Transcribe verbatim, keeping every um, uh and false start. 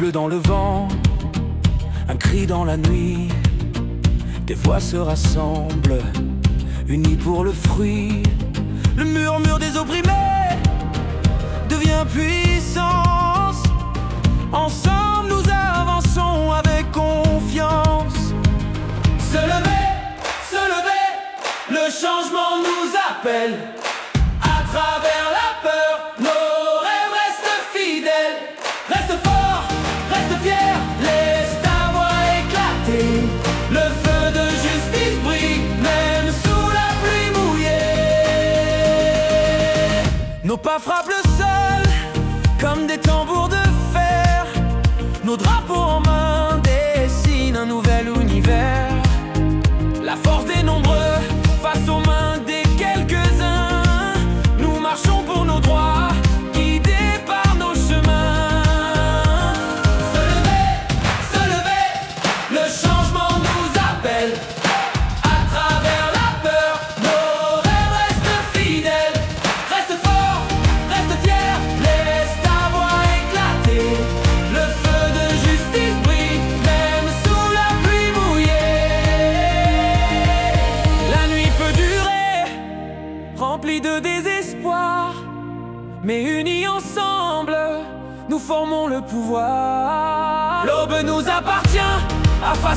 souffle dans le vent, un cri dans la nuit. Des voix se rassemblent, unies pour le fruit. Le murmure des opprimés devient puissance. Ensemble nous avançons avec confiance. Se lever, se lever, le changement nous appelle. À travers la peur, nos rêves restent fidèles. Reste fort, reste fier, laisse ta voix éclater. Le feu de justice brille, même sous la pluie mouillée. Nos pas frappent le sol, comme des tambours de fer. Nos drapeaux en main dessinent un nouvel univers. La force des nombreux face aux mains des quelques-uns. Nous marchons pour nos droits, guidés par nos chemins. Se lever, se lever, le changement nous appelle. À travers la peur, nos rêves restent fidèles. Reste fort, reste fier, laisse ta voix éclater. Le feu de justice brille, même sous la pluie mouillée. La nuit peut durer, remplie de désespoir, mais unis ensemble, nous formons le pouvoir. L'aube nous appartient, à